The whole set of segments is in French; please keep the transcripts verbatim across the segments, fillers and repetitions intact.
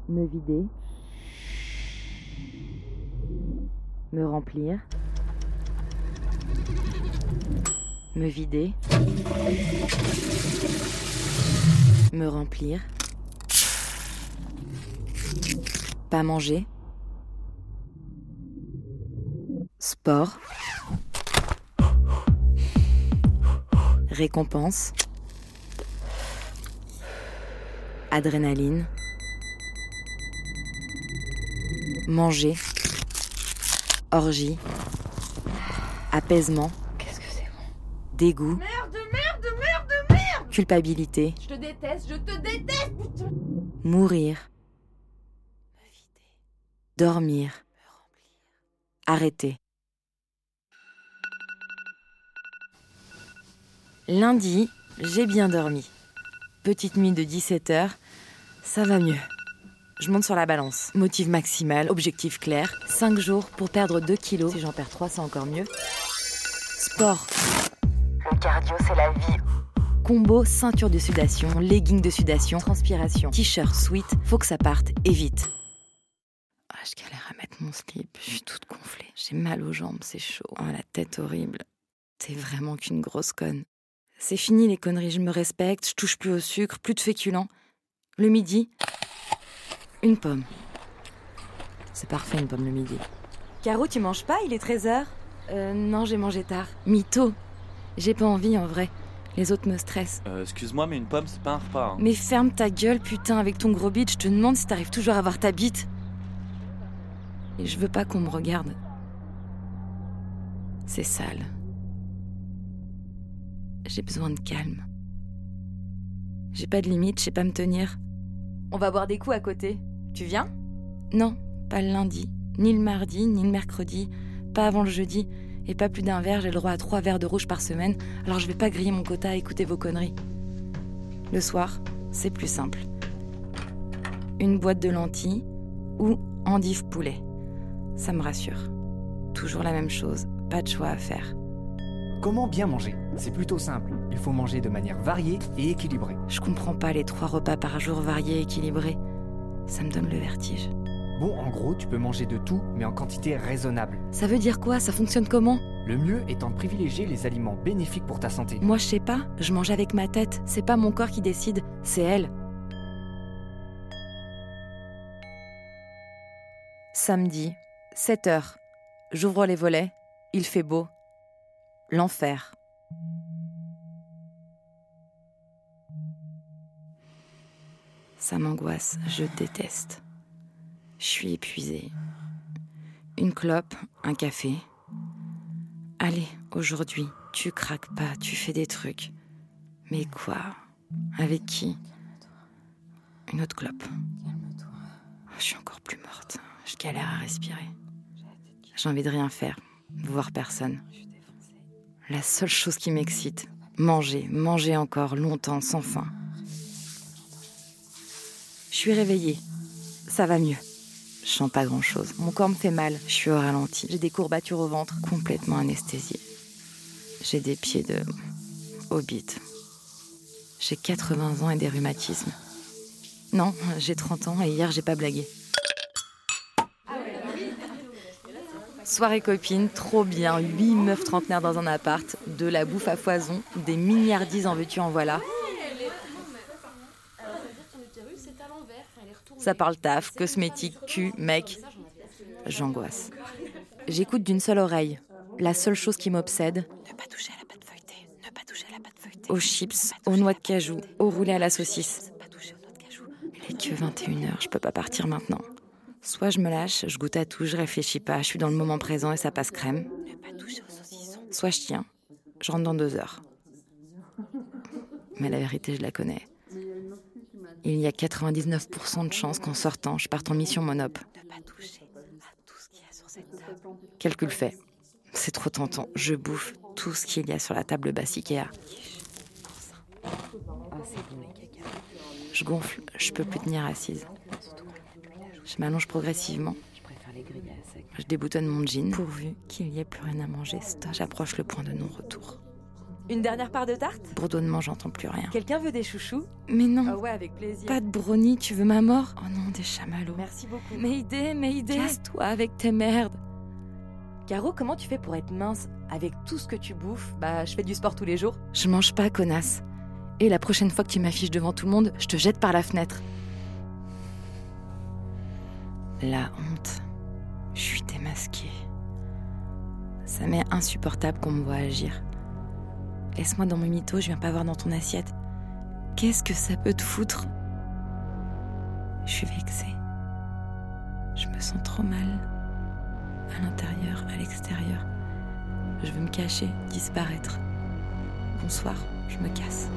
Me vider. Me remplir. Me vider. Me remplir. Pas manger. Sport. Récompense. Adrénaline. Manger. Orgie. Apaisement. Qu'est-ce que c'est bon? Dégoût. Merde, merde, merde, merde! Culpabilité. Je te déteste, je te déteste, putain! Mourir. Dormir. Arrêter. Lundi, j'ai bien dormi. Petite nuit de dix-sept heures, ça va mieux. Je monte sur la balance. Motif maximal, objectif clair. cinq jours pour perdre deux kilos. Si j'en perds trois, c'est encore mieux. Sport. Le cardio, c'est la vie. Combo, ceinture de sudation, legging de sudation, transpiration, t-shirt, sweat. Faut que ça parte et vite. Ah, je galère à mettre mon slip. Je suis toute gonflée. J'ai mal aux jambes, c'est chaud. Oh, la tête horrible. T'es vraiment qu'une grosse conne. C'est fini les conneries, je me respecte, je touche plus au sucre, plus de féculents. Le midi... Une pomme. C'est parfait, une pomme le midi. Caro, tu manges pas? Il est treize heures. Euh, non, j'ai mangé tard. Mytho. J'ai pas envie, en vrai. Les autres me stressent. Euh, excuse-moi, mais une pomme, c'est pas un repas. Hein. Mais ferme ta gueule, putain, avec ton gros bide. Je te demande si t'arrives toujours à voir ta bite. Et je veux pas qu'on me regarde. C'est sale. J'ai besoin de calme. J'ai pas de limite, je sais pas me tenir. On va boire des coups à côté. Tu viens? Non, pas le lundi, ni le mardi, ni le mercredi, pas avant le jeudi, et pas plus d'un verre, j'ai le droit à trois verres de rouge par semaine, alors je vais pas griller mon quota à écouter vos conneries. Le soir, c'est plus simple. Une boîte de lentilles ou endive poulet. Ça me rassure. Toujours la même chose, pas de choix à faire. Comment bien manger? C'est plutôt simple. Il faut manger de manière variée et équilibrée. Je comprends pas les trois repas par jour variés et équilibrés. Ça me donne le vertige. Bon, en gros, tu peux manger de tout, mais en quantité raisonnable. Ça veut dire quoi? Ça fonctionne comment? Le mieux étant de privilégier les aliments bénéfiques pour ta santé. Moi, je sais pas. Je mange avec ma tête. C'est pas mon corps qui décide, c'est elle. Samedi, sept heures. J'ouvre les volets. Il fait beau. L'enfer. Ça m'angoisse, je déteste. Je suis épuisée. Une clope, un café. Allez, aujourd'hui, tu craques pas, tu fais des trucs. Mais quoi? Avec qui? Une autre clope. Oh, je suis encore plus morte. Je galère à respirer. J'ai envie de rien faire, de voir personne. La seule chose qui m'excite, manger, manger encore, longtemps, sans faim. Je suis réveillée. Ça va mieux. Je sens pas grand-chose. Mon corps me fait mal. Je suis au ralenti. J'ai des courbatures au ventre, complètement anesthésiées. J'ai des pieds de hobbit. J'ai quatre-vingts ans et des rhumatismes. Non, j'ai trente ans et hier, j'ai pas blagué. Soirée copine, trop bien. Huit meufs trentenaires dans un appart, de la bouffe à foison, des milliardises en veux-tu en voilà. Ça parle taf, cosmétique, cul, mec. J'angoisse. J'écoute d'une seule oreille. La seule chose qui m'obsède. Ne pas toucher à la pâte feuilletée. Ne pas toucher à la pâte feuilletée. Aux chips, aux noix de cajou, aux roulés à la saucisse. Il est que vingt et une heures, je peux pas partir maintenant. Soit je me lâche, je goûte à tout, je réfléchis pas, je suis dans le moment présent et ça passe crème. Ne pas toucher aux saucissons. Soit je tiens, je rentre dans deux heures. Mais la vérité, je la connais. Il y a quatre-vingt-dix-neuf pour cent de chances qu'en sortant, je parte en mission monop. Ne pas toucher à tout ce qu'il y a sur cette table. Calcul fait. C'est trop tentant. Je bouffe tout ce qu'il y a sur la table basse Ikea. Je gonfle, je peux plus tenir assise. Je m'allonge progressivement. Je déboutonne mon jean, pourvu qu'il n'y ait plus rien à manger. J'approche le point de non-retour. Une dernière part de tarte ? Bourdonnement, j'entends plus rien. Quelqu'un veut des chouchous ? Mais non. Ah ouais, avec plaisir. Pas de brownie, tu veux ma mort ? Oh non, des chamallows. Merci beaucoup. Mayday, Mayday. Casse-toi avec tes merdes. Caro, comment tu fais pour être mince avec tout ce que tu bouffes ? Bah, je fais du sport tous les jours. Je mange pas, connasse. Et la prochaine fois que tu m'affiches devant tout le monde, je te jette par la fenêtre. La honte. Je suis démasquée. Ça m'est insupportable qu'on me voit agir. Laisse-moi dans mes mythos, je viens pas voir dans ton assiette. Qu'est-ce que ça peut te foutre ? Je suis vexée. Je me sens trop mal. À l'intérieur, à l'extérieur. Je veux me cacher, disparaître. Bonsoir, je me casse.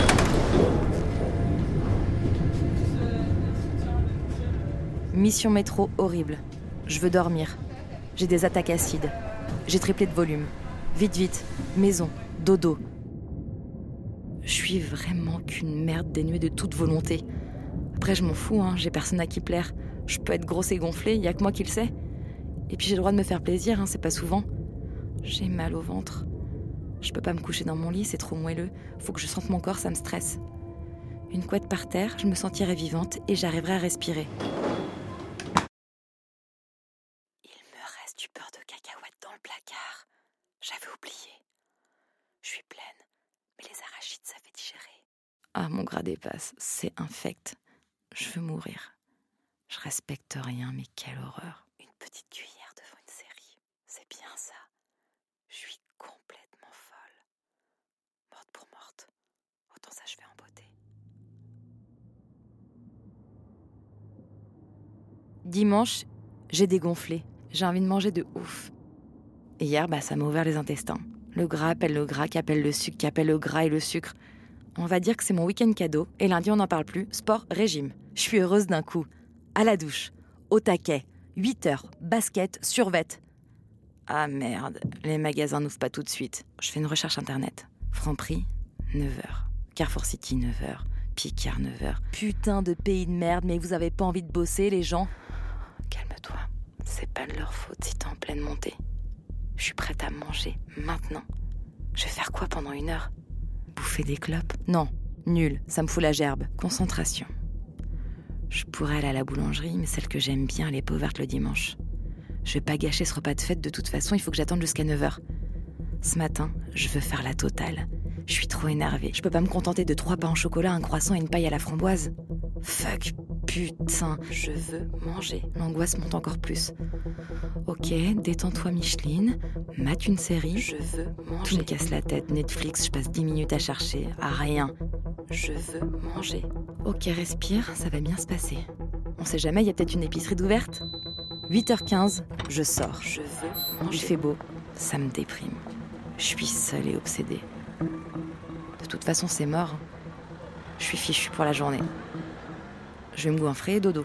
Mission métro horrible. Je veux dormir. J'ai des attaques acides. J'ai triplé de volume. Vite, vite. Maison. Dodo. Je suis vraiment qu'une merde dénuée de toute volonté. Après, je m'en fous, hein. J'ai personne à qui plaire. Je peux être grosse et gonflée, y a que moi qui le sais. Et puis j'ai le droit de me faire plaisir, hein, c'est pas souvent. J'ai mal au ventre. Je peux pas me coucher dans mon lit, c'est trop moelleux. Faut que je sente mon corps, ça me stresse. Une couette par terre, je me sentirai vivante et j'arriverai à respirer. Il me reste du beurre de cacahuète dans le placard. J'avais oublié. Je suis pleine, mais les arachides, ça fait digérer. Ah, mon gras dépasse, c'est infect. Je veux mourir. Je respecte rien, mais quelle horreur. Une petite cuillère devant une série, c'est bien ça. Je suis complètement folle. Morte pour morte. Autant s'achever en beauté. Dimanche, j'ai dégonflé. J'ai envie de manger de ouf. Et hier, bah, ça m'a ouvert les intestins. Le gras appelle le gras, qui appelle le sucre, qui appelle le gras et le sucre. On va dire que c'est mon week-end cadeau. Et lundi, on n'en parle plus. Sport, régime. Je suis heureuse d'un coup. À la douche. Au taquet. huit heures. Basket, survette. Ah merde, les magasins n'ouvrent pas tout de suite. Je fais une recherche internet. Franprix, neuf heures. Carrefour City, neuf heures. Picard, neuf heures. Putain de pays de merde, mais vous avez pas envie de bosser, les gens ? Calme-toi. C'est pas de leur faute si t'es en pleine montée. Je suis prête à manger, maintenant. Je vais faire quoi pendant une heure ? Bouffer des clopes ? Non, nul, ça me fout la gerbe. Concentration. Je pourrais aller à la boulangerie, mais celle que j'aime bien, elle est pas ouverte le dimanche. Je vais pas gâcher ce repas de fête, de toute façon, il faut que j'attende jusqu'à neuf heures. Ce matin, je veux faire la totale. Je suis trop énervée. Je peux pas me contenter de trois pains au chocolat, un croissant et une paille à la framboise. Fuck, putain, je veux manger. L'angoisse monte encore plus. Ok, détends-toi Micheline, mate une série. Je veux manger. Tout me casse la tête, Netflix, je passe dix minutes à chercher, à rien. Je veux manger. Ok, respire, ça va bien se passer. On sait jamais, il y a peut-être une épicerie d'ouverte. huit heures quinze, je sors. Je veux manger. Il fait beau, ça me déprime. Je suis seule et obsédée. De toute façon, c'est mort. Je suis fichue pour la journée. Je vais me goinfrer et dodo.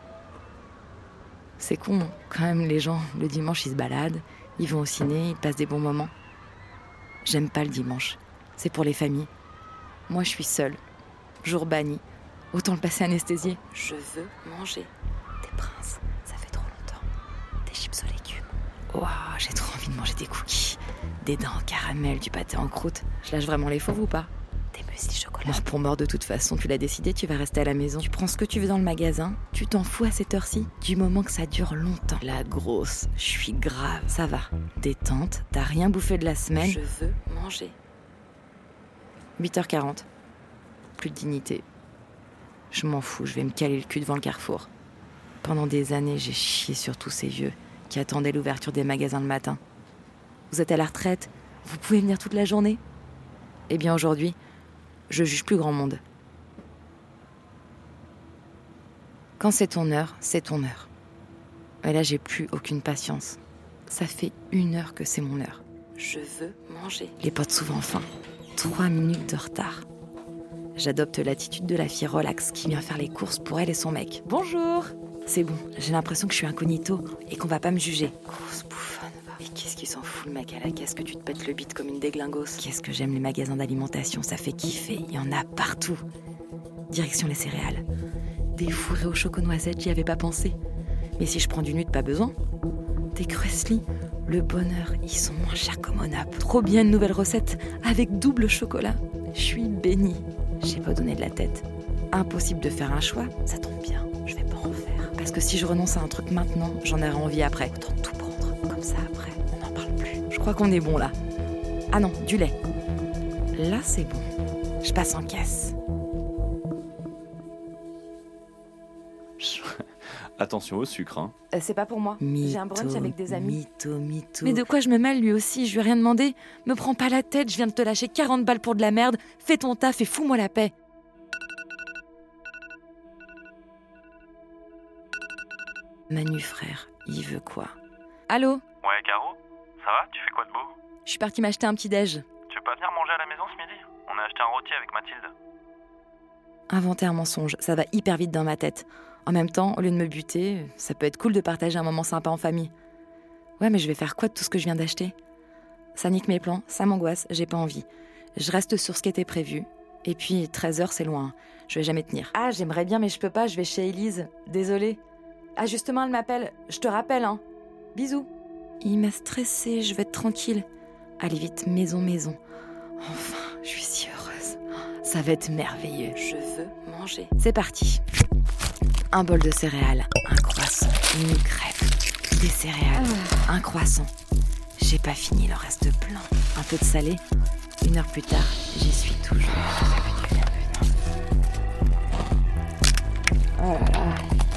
C'est con, quand même, les gens, le dimanche, ils se baladent, ils vont au ciné, ils passent des bons moments. J'aime pas le dimanche. C'est pour les familles. Moi, je suis seule. Jour banni. Autant le passer anesthésié. Je veux manger. Des princes, ça fait trop longtemps. Des chips aux légumes. Waouh, j'ai trop envie de manger des cookies. Des dents en caramel, du pâté en croûte. Je lâche vraiment les fauves ou pas ? Des muesli chocolat. Mort pour mort, de toute façon, tu l'as décidé, tu vas rester à la maison. Tu prends ce que tu veux dans le magasin, tu t'en fous à cette heure-ci, du moment que ça dure longtemps. La grosse, je suis grave, ça va. Détente, t'as rien bouffé de la semaine. Je veux manger. huit heures quarante. Plus de dignité. Je m'en fous, je vais me caler le cul devant le carrefour. Pendant des années, j'ai chié sur tous ces vieux qui attendaient l'ouverture des magasins le matin. Vous êtes à la retraite, vous pouvez venir toute la journée ? Eh bien aujourd'hui, je juge plus grand monde. Quand c'est ton heure, c'est ton heure. Et là, j'ai plus aucune patience. Ça fait une heure que c'est mon heure. Je veux manger. Les potes souvent faim. Trois minutes de retard. J'adopte l'attitude de la fille relax qui vient faire les courses pour elle et son mec. Bonjour. C'est bon, j'ai l'impression que je suis incognito et qu'on va pas me juger. Grosse bouffonne, va. Et qu'est-ce qui s'en fout le mec à la caisse que tu te pètes le bide comme une déglingos. Qu'est-ce que j'aime les magasins d'alimentation, ça fait kiffer, il y en a partout. Direction les céréales. Des fourrés au choco-noisette, j'y avais pas pensé. Mais si je prends du nude, pas besoin. Des Cresly, Le bonheur, ils sont moins chers qu'au Monap. Trop bien une nouvelle recette avec double chocolat. Je suis bénie. J'ai pas donné de la tête. Impossible de faire un choix, ça tombe bien. Je vais pas en faire. Parce que si je renonce à un truc maintenant, j'en aurai envie après. Autant tout prendre. Comme ça après, on n'en parle plus. Je crois qu'on est bon là. Ah non, du lait. Là, c'est bon. Je passe en caisse. Attention au sucre, hein. Euh, c'est pas pour moi. J'ai un brunch avec des amis. Mytho, mytho. Mais de quoi je me mêle lui aussi? Je lui ai rien demandé. Me prends pas la tête, je viens de te lâcher quarante balles pour de la merde. Fais ton taf et fous-moi la paix. Manu frère, il veut quoi? Allô? Ouais, Caro? Ça va? Tu fais quoi de beau? Je suis partie m'acheter un petit déj. Tu veux pas venir manger à la maison ce midi? On a acheté un rôti avec Mathilde. Inventer un mensonge, ça va hyper vite dans ma tête. En même temps, au lieu de me buter, ça peut être cool de partager un moment sympa en famille. Ouais, mais je vais faire quoi de tout ce que je viens d'acheter? Ça nique mes plans, ça m'angoisse, j'ai pas envie. Je reste sur ce qui était prévu. Et puis, treize heures, c'est loin. Je vais jamais tenir. Ah, j'aimerais bien, mais je peux pas, je vais chez Élise. Désolée. Ah, justement, elle m'appelle. Je te rappelle, hein. Bisous. Il m'a stressée, je vais être tranquille. Allez vite, maison, maison. Enfin, je suis si heureuse. Ça va être merveilleux. Je veux manger. C'est parti. Un bol de céréales, un croissant, une crêpe, des céréales, un croissant. J'ai pas fini, il en reste plein. Un peu de salé. Une heure plus tard, j'y suis toujours. Oh là là.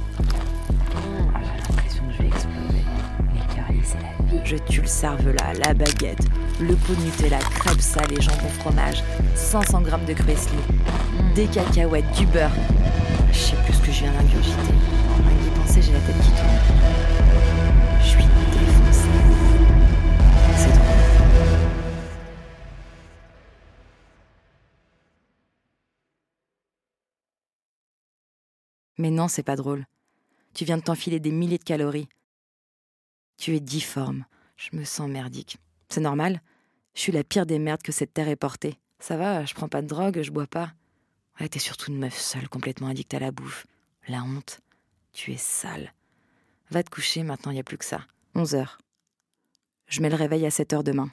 J'ai l'impression que je vais exploser. Les caries, c'est la vie. Je tue le cervelas, la baguette, le pot de Nutella, crêpes salées, jambon fromage, cinq cents grammes de cruesli, des cacahuètes, du beurre. Je sais plus ce que je viens d'ingurgiter. Rien d'y penser, j'ai la tête qui tourne. Je suis défoncée. C'est drôle. Mais non, c'est pas drôle. Tu viens de t'enfiler des milliers de calories. Tu es difforme. Je me sens merdique. C'est normal. Je suis la pire des merdes que cette terre ait portée. Ça va, je prends pas de drogue, je bois pas. Ouais, t'es surtout une meuf seule, complètement addicte à la bouffe. La honte. Tu es sale. Va te coucher, maintenant y a plus que ça. onze heures. Je mets le réveil à sept heures demain.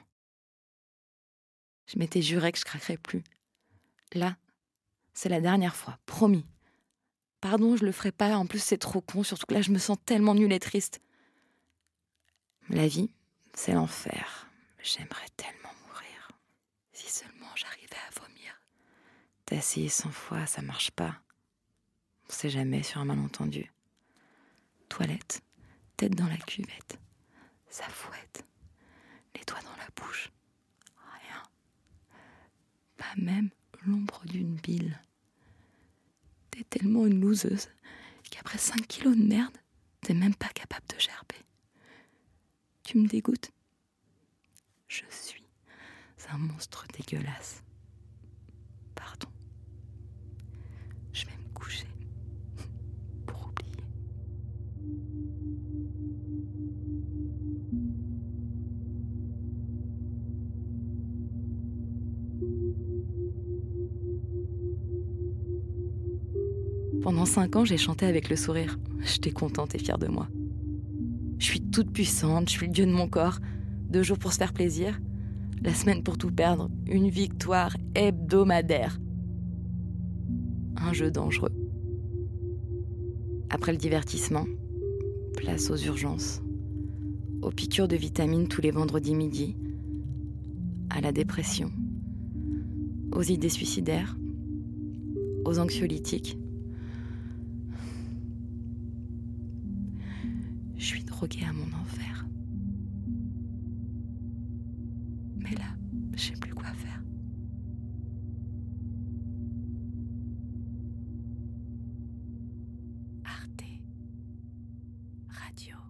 Je m'étais juré que je craquerais plus. Là, c'est la dernière fois, promis. Pardon, je le ferai pas, en plus c'est trop con, surtout que là je me sens tellement nulle et triste. La vie, c'est l'enfer. J'aimerais tellement mourir. Si seulement j'arrivais à vomir. T'as essayé cent fois, ça marche pas. On sait jamais sur un malentendu. Toilette, tête dans la cuvette. Ça fouette. Les doigts dans la bouche. Rien. Pas même l'ombre d'une bile. T'es tellement une loseuse qu'après cinq kilos de merde, t'es même pas capable de gerber. Tu me dégoûtes. Je suis un monstre dégueulasse. Pardon. Je vais me coucher pour oublier. Pendant cinq ans, j'ai chanté avec le sourire. J'étais contente et fière de moi. Je suis toute puissante, je suis le dieu de mon corps. Deux jours pour se faire plaisir, la semaine pour tout perdre, une victoire hebdomadaire. Un jeu dangereux. Après le divertissement, place aux urgences, aux piqûres de vitamines tous les vendredis midi, à la dépression, aux idées suicidaires, aux anxiolytiques. Je suis droguée à mon enfer. Mais là, je sais plus quoi faire. Arte Radio.